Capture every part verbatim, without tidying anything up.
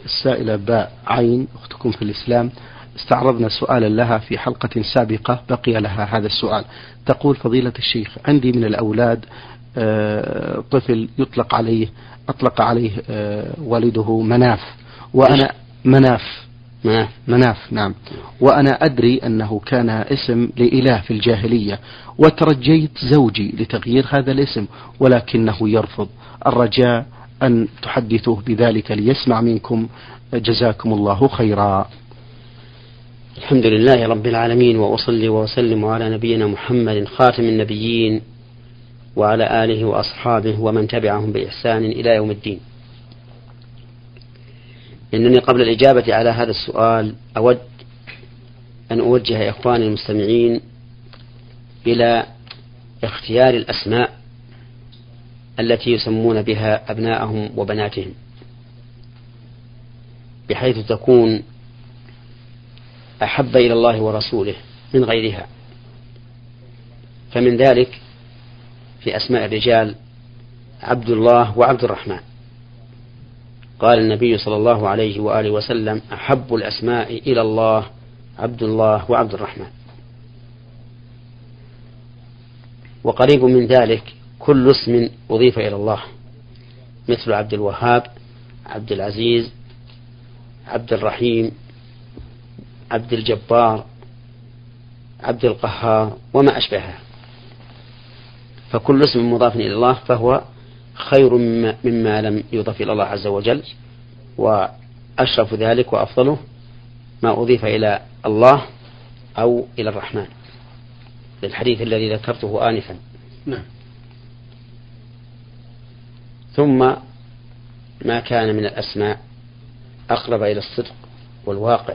السائلة باء عين أختكم في الإسلام، استعرضنا سؤالا لها في حلقة سابقة بقي لها هذا السؤال. تقول: فضيلة الشيخ، عندي من الأولاد طفل يطلق عليه أطلق عليه والده مناف، وأنا مناف مناف مناف نعم، وأنا أدري أنه كان اسم لإله في الجاهلية، وترجيت زوجي لتغيير هذا الاسم ولكنه يرفض. الرجاء أن تحدثوه بذلك ليسمع منكم، جزاكم الله خيرا. الحمد لله رب العالمين، وأصلي وأسلم على نبينا محمد خاتم النبيين وعلى آله وأصحابه ومن تبعهم بإحسان إلى يوم الدين. إنني قبل الإجابة على هذا السؤال أود أن أوجه إخواني المستمعين إلى اختيار الأسماء التي يسمون بها أبناءهم وبناتهم، بحيث تكون أحب إلى الله ورسوله من غيرها. فمن ذلك في أسماء الرجال عبد الله وعبد الرحمن، قال النبي صلى الله عليه وآله وسلم: أحب الأسماء إلى الله عبد الله وعبد الرحمن. وقريب من ذلك كل اسم أضيف إلى الله، مثل عبد الوهاب، عبد العزيز، عبد الرحيم، عبد الجبار، عبد القهار وما أشبهها. فكل اسم مضاف إلى الله فهو خير مما, مما لم يضاف إلى الله عز وجل، وأشرف ذلك وأفضله ما أضيف إلى الله أو إلى الرحمن، للحديث الذي ذكرته آنفا. نعم. ثم ما كان من الأسماء أقرب إلى الصدق والواقع.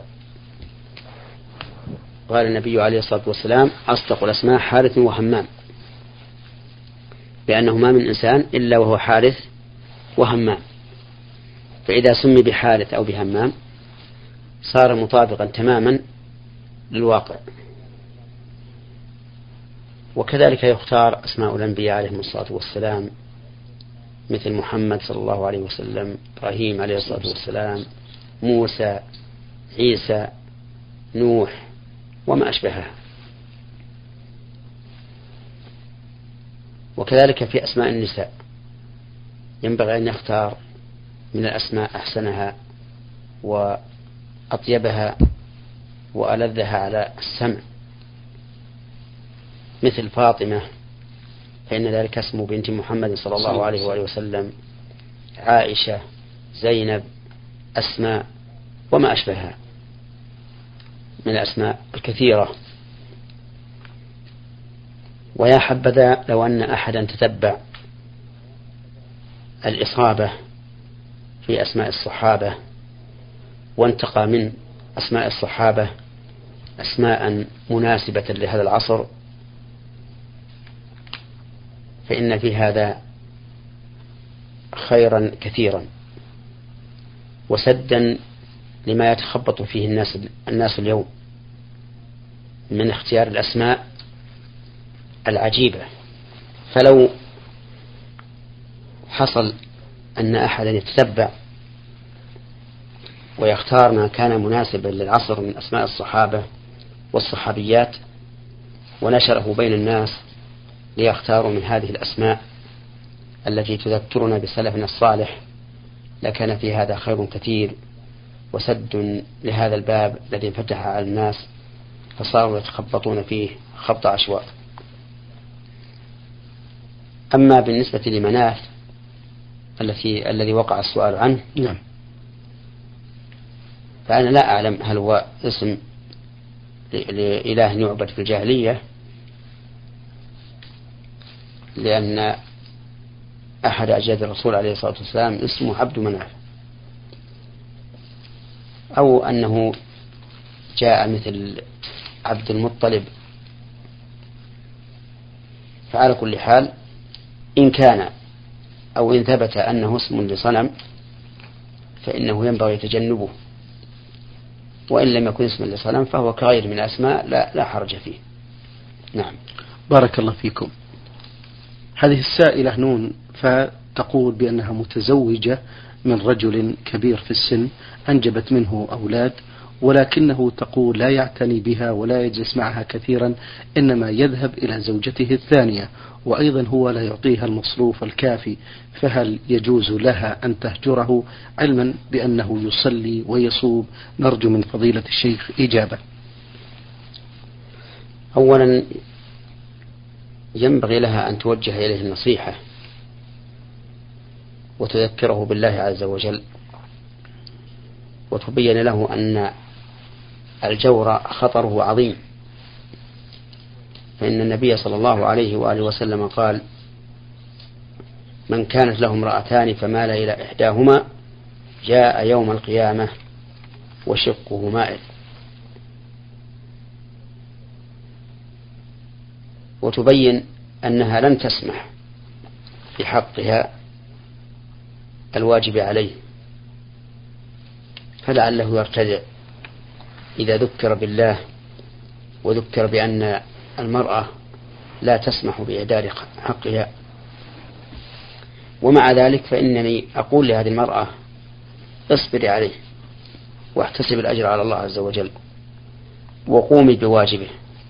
قال النبي عليه الصلاة والسلام: أصدق الأسماء حارث وهمام، لأنه ما من إنسان إلا وهو حارث وهمام، فإذا سمي بحارث أو بهمام صار مطابقا تماما للواقع. وكذلك يختار أسماء الأنبياء عليهم الصلاة والسلام، مثل محمد صلى الله عليه وسلم، إبراهيم عليه الصلاة والسلام، موسى، عيسى، نوح وما أشبهها. وكذلك في أسماء النساء ينبغي أن يختار من الأسماء أحسنها وأطيبها وألذها على السمع، مثل فاطمة، فإن ذلك اسم بنت محمد صلى الله عليه وآله وسلم، عائشة، زينب، أسماء وما أشبهها من الأسماء الكثيرة. ويا حبذا لو أن أحدا تتبع الإصابة في أسماء الصحابة وانتقى من أسماء الصحابة أسماء مناسبة لهذا العصر، فإن في هذا خيرا كثيرا وسدا لما يتخبط فيه الناس الناس اليوم من اختيار الأسماء العجيبة. فلو حصل أن أحدا يتتبع ويختار ما كان مناسبا للعصر من أسماء الصحابة والصحابيات ونشره بين الناس ليختاروا من هذه الأسماء التي تذكرنا بسلفنا الصالح، لكان في هذا خير كثير وسد لهذا الباب الذي انفتح على الناس فصاروا يتخبطون فيه خبط عشواء. أما بالنسبة لمناف التي الذي وقع السؤال عنه، نعم، فأنا لا أعلم هل هو اسم لإله يعبد في الجاهلية، لأن أحد أجداد الرسول عليه الصلاة والسلام اسمه عبد مناف، أو أنه جاء مثل عبد المطلب. فعلى كل حال إن كان أو إن ثبت أنه اسم لصنم فإنه ينبغي تجنبه، وإن لم يكن اسما لصنم فهو كغير من الأسماء لا, لا حرج فيه. نعم. بارك الله فيكم. هذه السائلة نون فتقول بأنها متزوجة من رجل كبير في السن أنجبت منه أولاد، ولكنه تقول لا يعتني بها ولا يجلس معها كثيرا، إنما يذهب إلى زوجته الثانية، وأيضا هو لا يعطيها المصروف الكافي، فهل يجوز لها أن تهجره علما بأنه يصلي ويصوم؟ نرجو من فضيلة الشيخ إجابة. أولا ينبغي لها أن توجه إليه النصيحة وتذكره بالله عز وجل، وتبين له أن الجور خطره عظيم، فإن النبي صلى الله عليه وآله وسلم قال: من كانت له امرأتان فمال إلى إحداهما جاء يوم القيامة وشقه مائل. وتبين أنها لن تسمح في حقها الواجب عليه، فلعله يرتدع إذا ذكر بالله وذكر بأن المرأة لا تسمح بإهدار حقها. ومع ذلك فإنني أقول لهذه المرأة: اصبري عليه واحتسب الأجر على الله عز وجل وقومي بواجبه،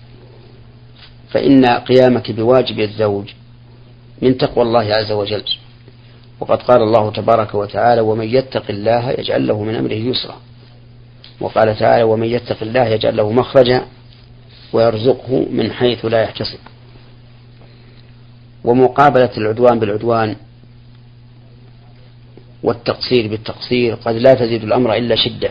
فإن قيامك بواجب الزوج من تقوى الله عز وجل. وقد قال الله تبارك وتعالى: ومن يتق الله يجعل له من أمره يسرا. وقال تعالى: ومن يتق الله يجعل له مخرجا ويرزقه من حيث لا يحتسب. ومقابلة العدوان بالعدوان والتقصير بالتقصير قد لا تزيد الأمر إلا شدة،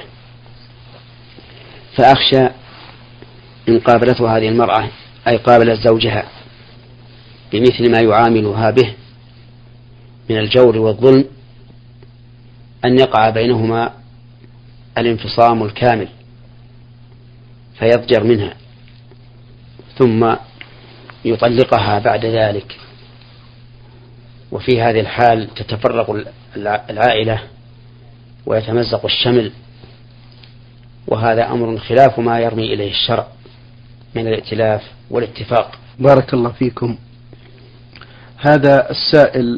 فأخشى إن قابلته هذه المرأة أي قابلت زوجها بمثل ما يعاملها به من الجور والظلم أن يقع بينهما الانفصام الكامل فيضجر منها ثم يطلقها بعد ذلك، وفي هذه الحال تتفرق العائلة ويتمزق الشمل، وهذا أمر خلاف ما يرمي إليه الشرع من الائتلاف والاتفاق. بارك الله فيكم. هذا السائل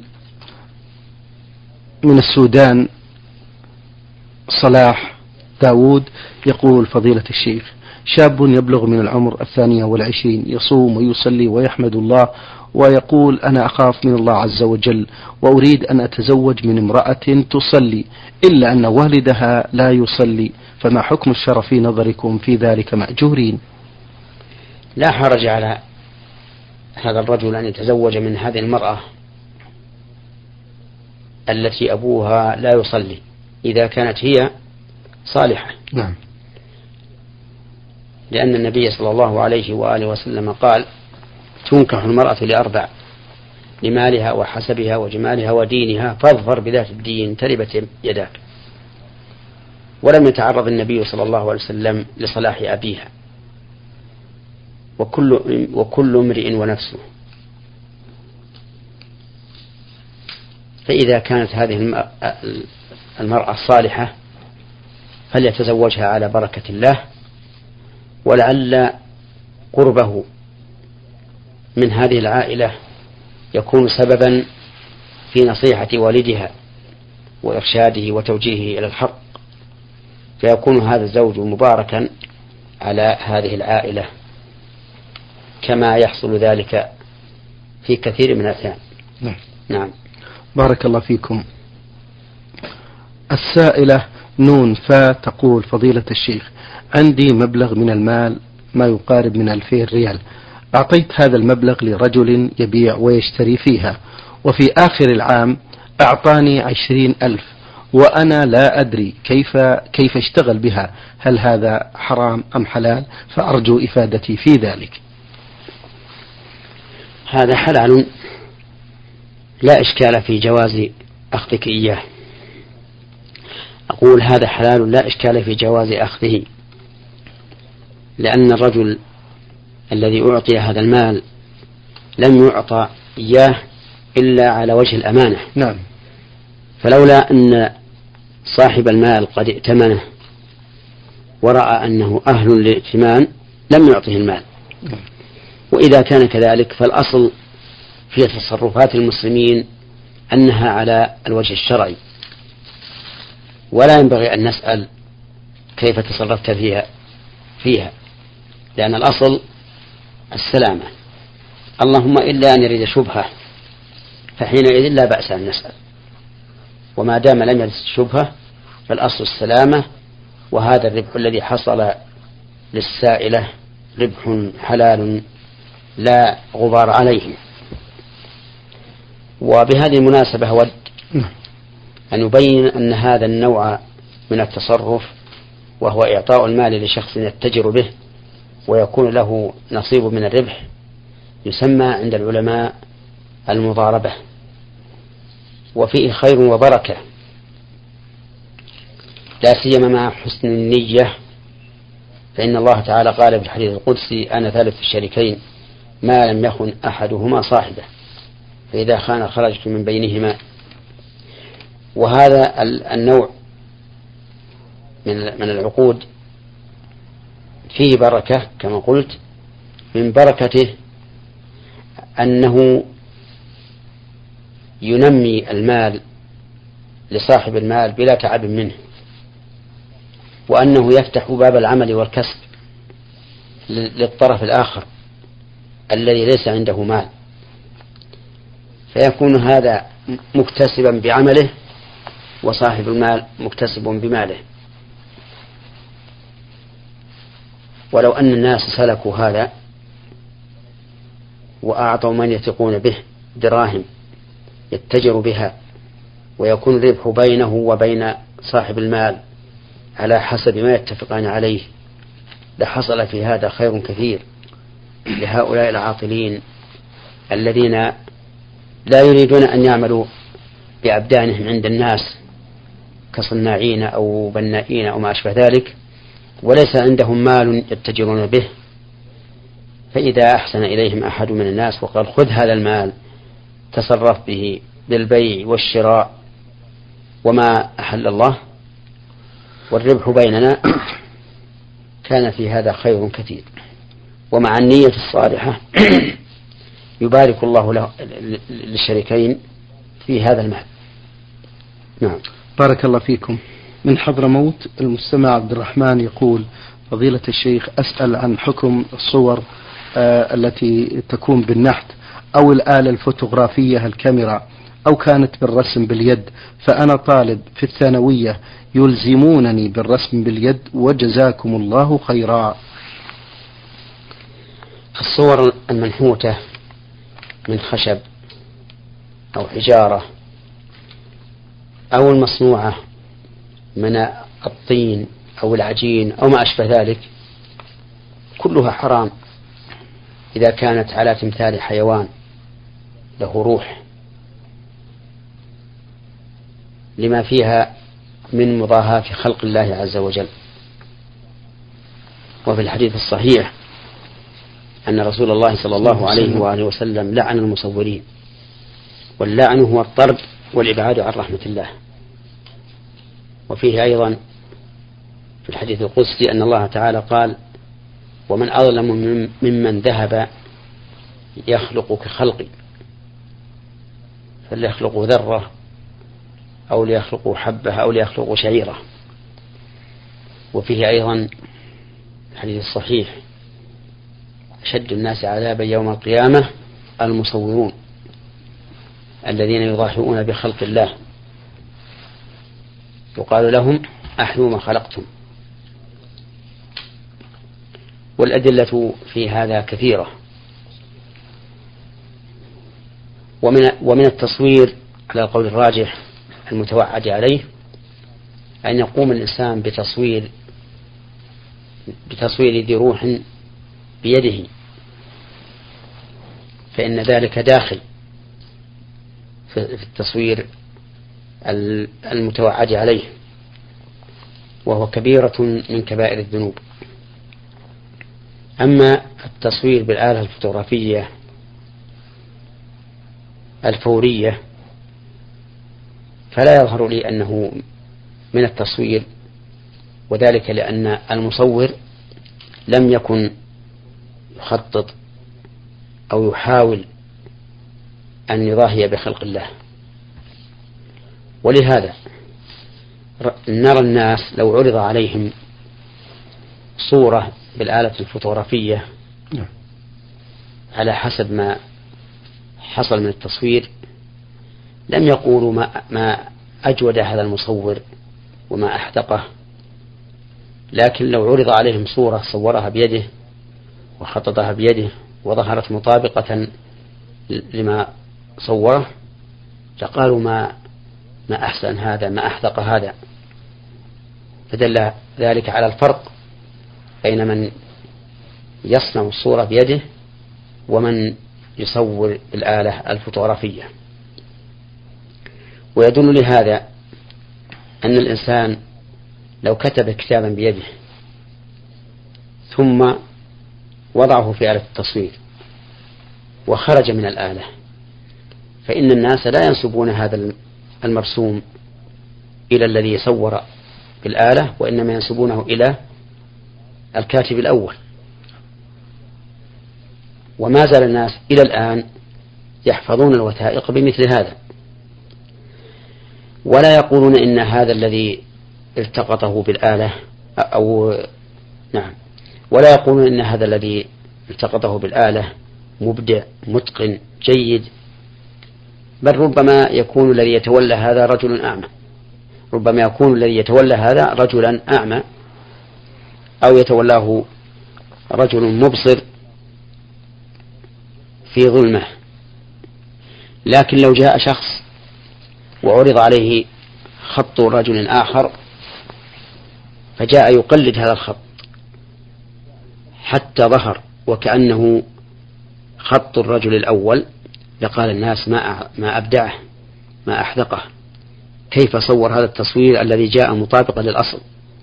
من السودان صلاح داود يقول: فضيلة الشيخ، شاب يبلغ من العمر الثانية والعشرين يصوم ويصلي ويحمد الله، ويقول: أنا أخاف من الله عز وجل وأريد أن أتزوج من امرأة تصلي، إلا أن والدها لا يصلي، فما حكم الشرع في نظركم في ذلك مأجورين؟ لا حرج على هذا الرجل أن يتزوج من هذه المرأة التي أبوها لا يصلي إذا كانت هي صالحة. نعم. لأن النبي صلى الله عليه وآله وسلم قال: تنكح المرأة لأربع: لمالها وحسبها وجمالها ودينها، فاظفر بذات الدين تربت يداك. ولم يتعرض النبي صلى الله عليه وسلم لصلاح أبيها، وكل, وكل امرئ ونفسه. فإذا كانت هذه المرأة الصالحة فليتزوجها على بركة الله، ولعل قربه من هذه العائلة يكون سببا في نصيحة والدها وإرشاده وتوجيهه إلى الحق، فيكون هذا الزوج مباركا على هذه العائلة، كما يحصل ذلك في كثير من الأحيان. نعم. نعم. بارك الله فيكم. السائلة نون فا تقول: فضيلة الشيخ، عندي مبلغ من المال ما يقارب من ألفين ريال، أعطيت هذا المبلغ لرجل يبيع ويشتري فيها، وفي آخر العام أعطاني عشرين ألف، وأنا لا أدري كيف كيف اشتغل بها، هل هذا حرام أم حلال؟ فأرجو إفادتي في ذلك. هذا حلال لا إشكال في جواز أخذك إياه. أقول هذا حلال لا إشكال في جواز أخذه، لأن الرجل الذي أعطي هذا المال لم يعطى إياه إلا على وجه الأمانة. نعم. فلولا أن صاحب المال قد ائتمنه ورأى أنه أهل للائتمان لم يعطه المال. نعم. وإذا كان كذلك فالأصل في تصرفات المسلمين أنها على الوجه الشرعي، ولا ينبغي أن نسأل كيف تصرفت فيها فيها لأن الأصل السلامة، اللهم إلا أن يريد شبهة فحينئذ لا بأس أن نسأل، وما دام لم يرد شبهة فالأصل السلامة، وهذا الربح الذي حصل للسائلة ربح حلال لا غبار عليه. وبهذه المناسبة أود أن يبين أن هذا النوع من التصرف وهو إعطاء المال لشخص يتجر به ويكون له نصيب من الربح يسمى عند العلماء المضاربة، وفيه خير وبركة لا سيما مع حسن النية، فإن الله تعالى قال في الحديث القدسي أنا ثالث الشريكين ما لم يخن أحدهما صاحبه فإذا خان خرجت من بينهما. وهذا النوع من العقود فيه بركة كما قلت، من بركته أنه ينمي المال لصاحب المال بلا تعب منه، وأنه يفتح باب العمل والكسب للطرف الآخر الذي ليس عنده مال، فيكون هذا مكتسبا بعمله وصاحب المال مكتسب بماله. ولو أن الناس سلكوا هذا وأعطوا من يثقون به دراهم يتجر بها ويكون الربح بينه وبين صاحب المال على حسب ما يتفقان عليه لحصل في هذا خير كثير لهؤلاء العاطلين الذين لا يريدون أن يعملوا بأبدانهم عند الناس كصناعين أو بنائين أو ما أشبه ذلك، وليس عندهم مال يتجرون به، فإذا أحسن إليهم أحد من الناس وقال خذ هذا المال تصرف به بالبيع والشراء وما أحل الله والربح بيننا، كان في هذا خير كثير. ومع النية الصالحة يبارك الله له للشريكين في هذا المال. نعم. بارك الله فيكم. من حضرموت المستمع عبد الرحمن يقول فضيلة الشيخ أسأل عن حكم الصور آه التي تكون بالنحت أو الآلة الفوتوغرافية الكاميرا أو كانت بالرسم باليد، فأنا طالب في الثانوية يلزمونني بالرسم باليد وجزاكم الله خيرا. الصور المنحوتة من خشب أو حجارة أو المصنوعة من الطين أو العجين أو ما أشبه ذلك كلها حرام إذا كانت على تمثال حيوان له روح، لما فيها من مضاهاة خلق الله عز وجل. وفي الحديث الصحيح أن رسول الله صلى الله عليه وآله وسلم لعن المصورين، واللعن هو الطرد والإبعاد عن رحمة الله. وفيه أيضا في الحديث القدسي أن الله تعالى قال ومن أظلم ممن ذهب يخلق كخلقي، فليخلقوا ذرة أو ليخلقوا حبة أو ليخلقوا شعيرة. وفيه أيضا الحديث الصحيح أشد الناس عذابا يوم القيامة المصورون الذين يضاهئون بخلق الله، يقال لهم أحيوا ما خلقتم. والأدلة في هذا كثيرة. ومن ومن التصوير على القول الراجح المتوعد عليه أن يقوم الإنسان بتصوير بتصوير ذي روح بيده، فإن ذلك داخل في التصوير المتوعد عليه، وهو كبيرة من كبائر الذنوب. أما التصوير بالآلة الفوتوغرافية الفورية فلا يظهر لي أنه من التصوير، وذلك لأن المصور لم يكن يخطط أو يحاول أن يضاهي بخلق الله. ولهذا نرى الناس لو عرض عليهم صورة بالآلة الفوتوغرافية على حسب ما حصل من التصوير لم يقولوا ما, ما أجود هذا المصور وما أحدقه، لكن لو عرض عليهم صورة صورها بيده وخططها بيده وظهرت مطابقة لما صوره لقالوا ما ما أحسن هذا، ما أحدق هذا. فدل ذلك على الفرق بين من يصنع الصورة بيده ومن يصور بالآلة الفوتوغرافية. ويدل لهذا أن الإنسان لو كتب كتابا بيده ثم وضعه في آلة التصوير وخرج من الآلة فإن الناس لا ينسبون هذا المرسوم إلى الذي صور بالآلة، وإنما ينسبونه إلى الكاتب الأول. وما زال الناس إلى الآن يحفظون الوثائق بمثل هذا، ولا يقولون إن هذا الذي التقطه بالآلة أو نعم ولا يقولون إن هذا الذي التقطه بالآلة مبدع متقن جيد، بل ربما يكون الذي يتولى هذا رجل أعمى، ربما يكون الذي يتولى هذا رجلا أعمى أو يتولاه رجل مبصر في ظلمة. لكن لو جاء شخص وعرض عليه خط رجل آخر فجاء يقلد هذا الخط حتى ظهر وكأنه خط الرجل الأول لقال الناس ما ما أبدعه ما أحدقه، كيف صور هذا التصوير الذي جاء مطابقا للأصل.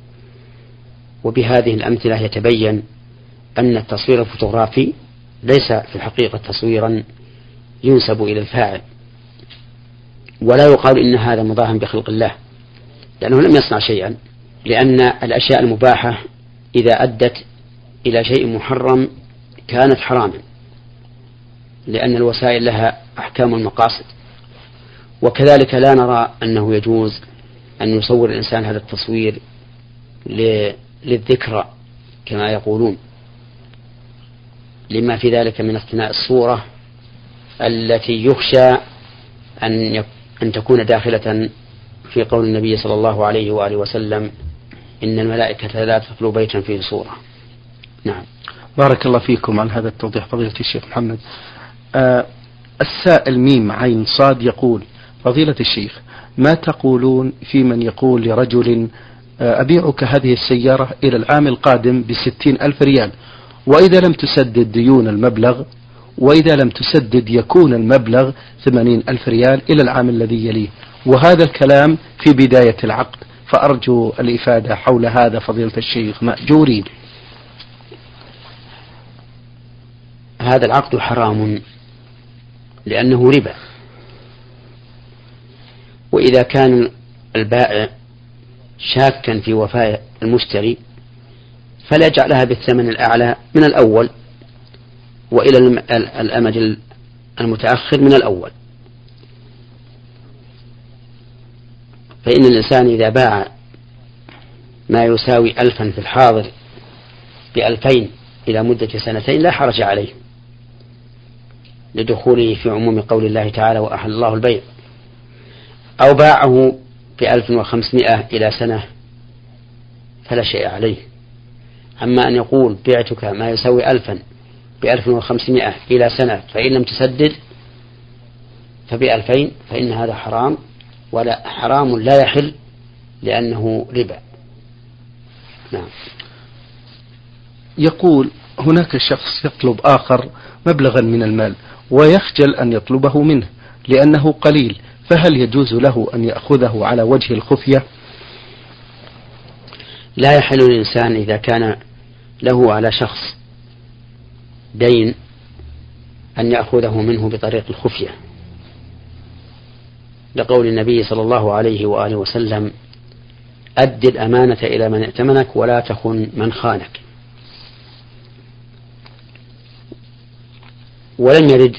وبهذه الأمثلة يتبين أن التصوير الفوتوغرافي ليس في الحقيقة تصويرا ينسب إلى الفاعل، ولا يقال إن هذا مضاهم بخلق الله، لأنه لم يصنع شيئا، لأن الأشياء المباحة إذا أدت إلى شيء محرم كانت حراما، لأن الوسائل لها أحكام المقاصد. وكذلك لا نرى أنه يجوز أن يصور الإنسان هذا التصوير للذكرى كما يقولون، لما في ذلك من اقتناء الصورة التي يخشى أن أن تكون داخلة في قول النبي صلى الله عليه وآله وسلم إن الملائكة لا تدخل بيتا فيه صورة. نعم. بارك الله فيكم عن هذا التوضيح فضيلة الشيخ محمد. آه السائل ميم عين صاد يقول: فضيلة الشيخ، ما تقولون في من يقول لرجل آه أبيعك هذه السيارة إلى العام القادم بستين ألف ريال، وإذا لم تسدد ديون المبلغ وإذا لم تسدد يكون المبلغ ثمانين ألف ريال إلى العام الذي يليه، وهذا الكلام في بداية العقد، فأرجو الإفادة حول هذا فضيلة الشيخ مأجورين. هذا العقد حرام لأنه ربا، وإذا كان البائع شاكا في وفاء المشتري فلا يجعلها بالثمن الأعلى من الأول وإلى الأمد المتأخر من الأول. فإن الإنسان إذا باع ما يساوي ألفا في الحاضر بألفين إلى مدة سنتين لا حرج عليه لدخوله في عموم قول الله تعالى وأحل الله البيع، أو باعه بألف وخمسمائة إلى سنة فلا شيء عليه. أما أن يقول بعتك ما يساوي ألفا بألف وخمسمائة إلى سنة فإن لم تسدد فبألفين، فإن هذا حرام، ولا حرام لا يحل لأنه ربا. نعم. يقول: هناك شخص يطلب آخر مبلغا من المال ويخجل أن يطلبه منه لأنه قليل، فهل يجوز له أن يأخذه على وجه الخفية؟ لا يحل للإنسان إذا كان له على شخص دين أن يأخذه منه بطريق الخفية، لقول النبي صلى الله عليه وآله وسلم: أد الأمانة إلى من ائتمنك ولا تخن من خانك. ولم يرد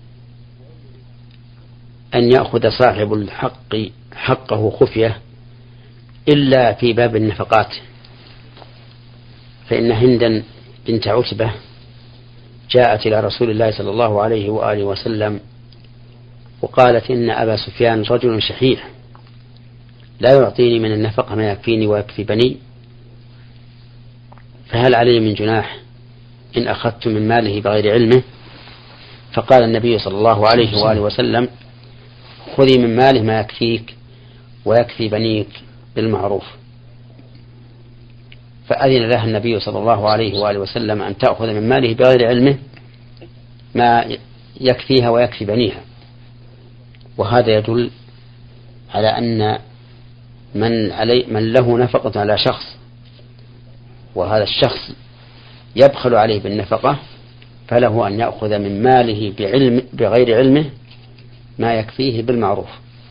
أن يأخذ صاحب الحق حقه خفية إلا في باب النفقات، فإن هندا بنت عتبة جاءت إلى رسول الله صلى الله عليه وآله وسلم وقالت إن أبا سفيان رجل شحيح لا يعطيني من النفقة ما يكفيني ويكفي بني، فهل علي من جناح إن أخذت من ماله بغير علمه؟ فقال النبي صلى الله عليه وآله وسلم خذي من ماله ما يكفيك ويكفي بنيك بالمعروف. فأذن لها النبي صلى الله عليه وآله وسلم أن تأخذ من ماله بغير علمه ما يكفيها ويكفي بنيها. وهذا يدل على أن من, علي من له نفقة على شخص وهذا الشخص يبخل عليه بالنفقة فله أن يأخذ من ماله بعلم بغير علمه ما يكفيه بالمعروف.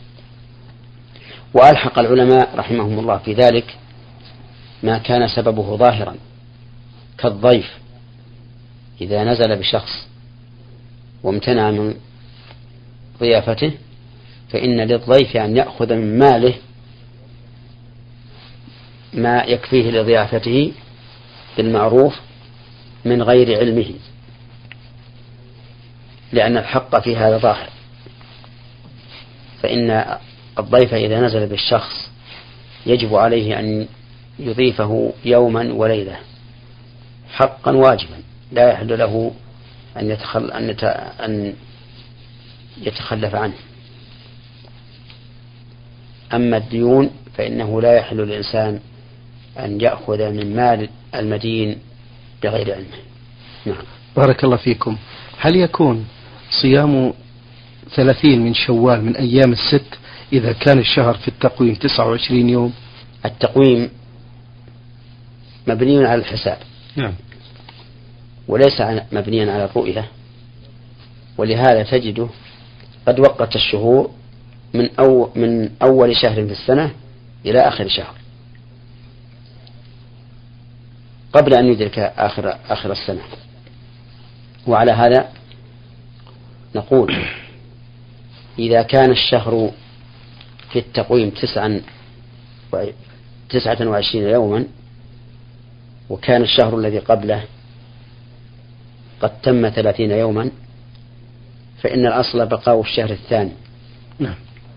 وألحق العلماء رحمهم الله في ذلك ما كان سببه ظاهرا كالضيف إذا نزل بشخص وامتنع من ضيافته فإن للضيف أن يأخذ من ماله ما يكفيه لضيافته بالمعروف من غير علمه، لأن الحق في هذا ظاهر. فإن الضيف إذا نزل بالشخص يجب عليه أن يضيفه يوما وليلة حقا واجبا لا يحل له أن, يتخل أن, يت... أن يتخلف عنه. أما الديون فإنه لا يحل للإنسان أن يأخذ من مال المدين بغير علمه. نعم. بارك الله فيكم. هل يكون صيام ثلاثين من شوال من أيام الست إذا كان الشهر في التقويم تسعة وعشرين يوم؟ التقويم مبني على الحساب. نعم. وليس مبنيا على الرؤية، ولهذا تجده قد وقت الشهور من, أو من أول شهر في السنة إلى آخر شهر قبل أن يدرك آخر, آخر السنة. وعلى هذا نقول إذا كان الشهر في التقويم تسعا تسعة وعشرين يوما وكان الشهر الذي قبله قد تم ثلاثين يوما فإن الأصل بقاء الشهر الثاني. نعم.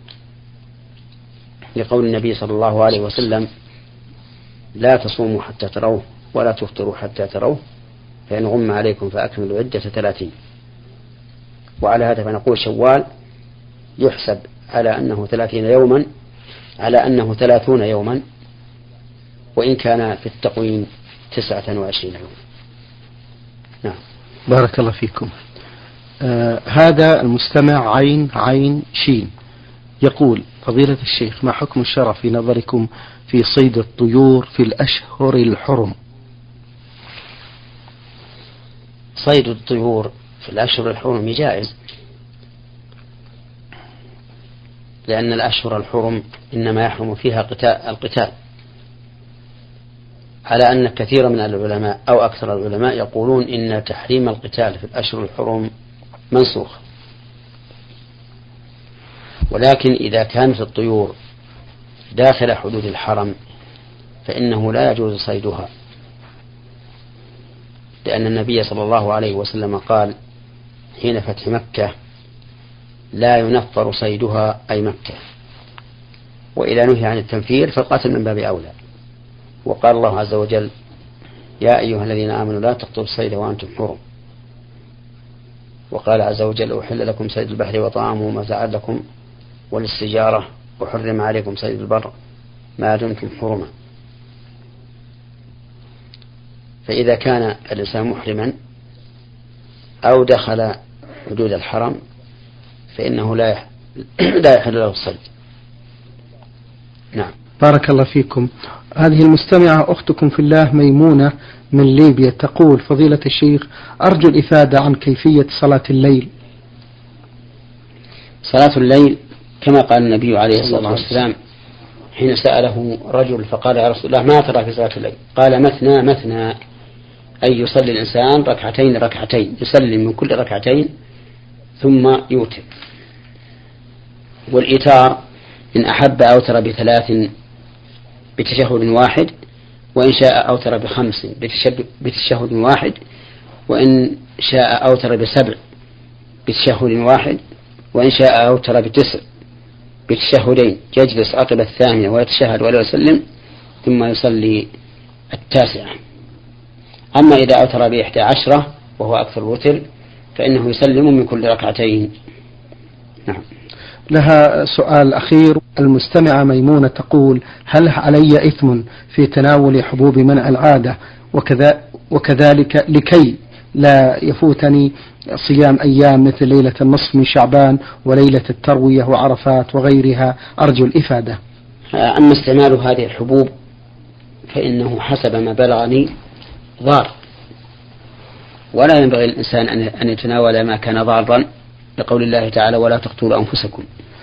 لقول النبي صلى الله عليه وسلم لا تصوموا حتى تروه ولا تفطروا حتى تروه فإن غم عليكم فأكملوا عدة ثلاثين. وعلى هذا فنقول شوال يحسب على أنه ثلاثين يوما على أنه ثلاثون يوما وإن كان في التقويم تسعة وعشرين يوما. نعم. بارك الله فيكم. آه هذا المستمع عين عين شين يقول فضيلة الشيخ ما حكم الشرع في نظركم في صيد الطيور في الأشهر الحرم؟ صيد الطيور في الأشهر الحرم جائز، لأن الأشهر الحرم إنما يحرم فيها قتال القتال، على أن كثير من العلماء أو أكثر العلماء يقولون إن تحريم القتال في الأشهر الحرم منسوخ. ولكن إذا كانت الطيور داخل حدود الحرم فإنه لا يجوز صيدها، لأن النبي صلى الله عليه وسلم قال حين فتح مكة لا ينفر صيدها أي مكة، وإذا نهي عن التنفير فالقتل من باب أولى. وقال الله عز وجل يا أيها الذين آمنوا لا تقتلوا الصيد وأنتم حرم. وقال عز وجل أحل لكم صيد البحر وطعامه متاعا لكم وللسجارة وحرم عليكم صيد البر ما دمتم حرما. فإذا كان الإنسان محرما أو دخل حدود الحرم فإنه لا لا يحل له الصيد. نعم. بارك الله فيكم. هذه المستمعة أختكم في الله ميمونة من ليبيا تقول فضيلة الشيخ أرجو الإفادة عن كيفية صلاة الليل. صلاة الليل كما قال النبي عليه الصلاة والسلام حين سأله رجل فقال يا رسول الله ما ترى في صلاة الليل؟ قال مثنى مثنى، أي يصلي الإنسان ركعتين ركعتين، يسلم من كل ركعتين ثم يوتر. والإيتار إن أحب أوتر بثلاث بتشهد واحد، وإن شاء أوتر بخمس بتشهد واحد، وإن شاء أوتر بسبع بتشهد واحد، وإن شاء أوتر بتسع بتشهدين، يجلس عقب الثامنة ويتشهد ولا يسلم ثم يصلي التاسعة. أما إذا أوتر بإحدى عشرة وهو أكثر الوتر فإنه يسلم من كل ركعتين. نعم. لها سؤال أخير. المستمعة ميمونة تقول: هل علي إثم في تناول حبوب منع العادة وكذا وكذلك لكي لا يفوتني صيام أيام مثل ليلة النصف من شعبان وليلة التروية وعرفات وغيرها؟ أرجو الإفادة. أما استعمال هذه الحبوب فإنه حسب ما بلغني ضار، ولا ينبغي الإنسان أن يتناول ما كان ضارا، لقول الله تعالى: ولا تقتلوا أنفسكم.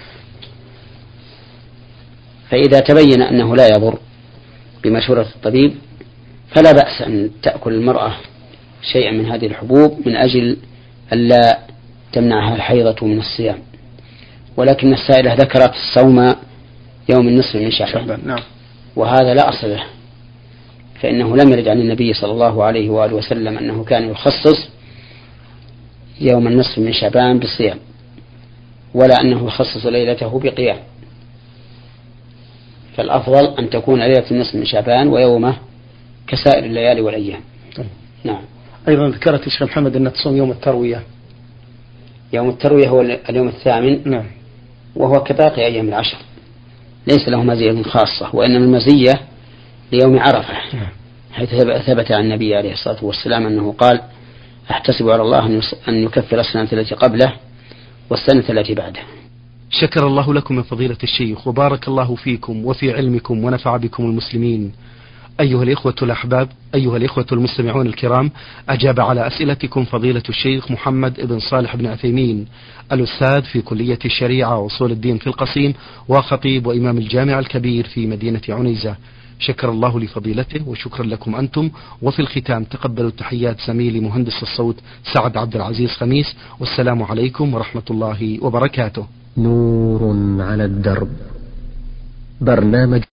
فإذا تبين أنه لا يضر بمشورة الطبيب فلا بأس أن تأكل المرأة شيئا من هذه الحبوب من أجل ألا تمنعها الحيضة من الصيام. ولكن السائلة ذكرت الصوم يوم النصف من شعبان، نعم. وهذا لا أصل له، فإنه لم يرد عن النبي صلى الله عليه وآله وسلم أنه كان يخصص يوم النصف من شعبان بالصيام، ولا أنه يخصص ليلته بقيام. فالأفضل أن تكون ليلة النصف من شعبان ويومه كسائر الليالي والأيام. طيب. نعم. أيضا ذكرت الشيخ محمد أن تصوم يوم التروية. يوم التروية هو اليوم الثامن. نعم. وهو كباقي أيام العشر، ليس له مزية خاصة، وإنما المزية ليوم عرفة، نعم. حيث ثبت عن النبي عليه الصلاة والسلام أنه قال: أحتسب على الله أن يكفر السنة التي قبله والسنة التي بعده. شكر الله لكم من فضيلة الشيخ، وبارك الله فيكم وفي علمكم ونفع بكم المسلمين. أيها الإخوة الأحباب، أيها الإخوة المستمعون الكرام، أجاب على أسئلتكم فضيلة الشيخ محمد بن صالح بن عثيمين، الأستاذ في كلية الشريعة وأصول الدين في القصيم، وخطيب وإمام الجامع الكبير في مدينة عنيزة. شكر الله لفضيلته وشكرا لكم أنتم. وفي الختام تقبلوا تحيات زميلي مهندس الصوت سعد عبد العزيز خميس، والسلام عليكم ورحمة الله وبركاته. نور على الدرب، برنامج